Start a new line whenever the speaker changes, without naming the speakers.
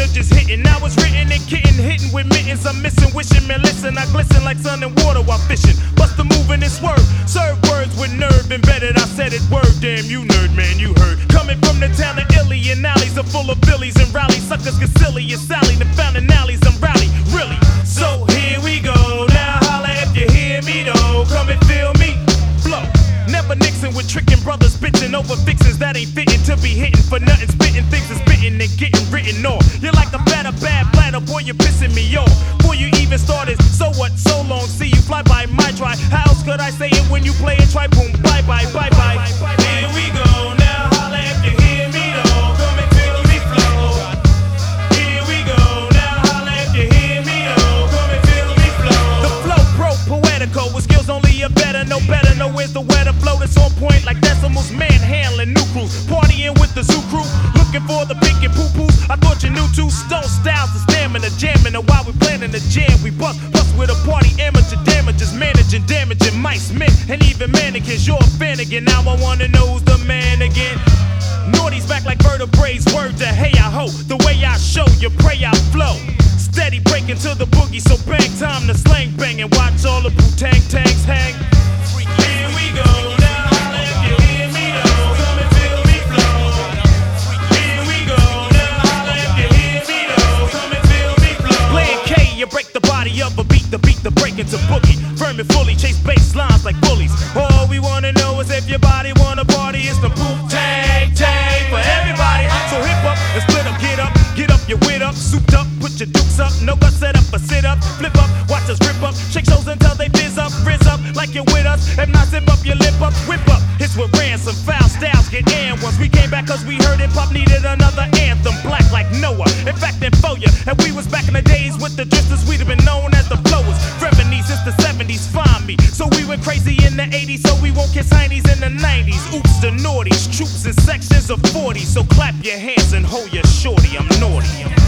or just hitting. I was written and getting hitting with mittens. I'm missing, wishing, man, listen. I glisten like sun and water while fishing. Bust the move in this word. Serve words with nerve embedded. I said it word. Damn, you nerd, man, you heard. Coming from the town of Illy, and alleys are full of billies and rallies. Suckers get silly and Sally. The fountain alleys, I'm rally. Really? So here we go. Now holla if you hear me, though. Come and feel me. Flow. Never Nixon with tricking brothers, bitching over fixins that ain't fitting to be hitting for nothing. Spitting things and spitting and getting written off. You're like a batter, bad bladder, boy, you're pissing me off. Before you even started, so what? So long, see you fly by my try. How else could I say it when you play it? Try boom, bye bye, bye bye. Here we go, now holla if you hear me, though. Come and feel me flow. Here we go, now holla if you hear me, though. Come and feel me flow. The flow pro poetical with skills only a better, no better. Know where's the weather flow that's on point like decimals. Manhandling new crews, partying with the zoo crew. Looking for the pink and poo-poos. I thought you knew two stone styles, the stamina, jamming. And while we planning the jam, we bust with a party. Amateur damages, managing, damaging mice, men, and even mannequins. You're a fan again. Now I wanna know who's the man again. Naughty's back like vertebrae. Word to hey I ho. The way I show you, pray I flow. Steady breaking to the boogie, so bang time to slang bang and watch all the Wu-Tang tanks hang. Here we go now, holla if you hear me though. Come and feel me flow. Here we go now, holla if you hear me though. Come and feel me flow. Playing K, you break the body of a beat, the break into boogie. Firm and fully chase bass lines like bullies. All we wanna know is if your body wanna party. It's the Wu-Tang tang for everybody. So hip up and split up, get up your wit up, souped up, put your dukes up. No guts set up, a sit up, flip up, watch us rip up, shake shows until they fizz up like you're with us. If not, zip up your lip up, whip up. Hits with ransom, foul styles get in once. We came back cause we heard hip hop needed another anthem. Black like Noah, in fact, info ya. And we was back in the days with the drifters, we'd have been known as the flowers. Revenues since the 70s, find me. So we went crazy in the 80s, so we won't kiss heinies in the 90s. Oops, the naughties, troops in sections of 40. So clap your hands and hold your shorty, I'm naughty.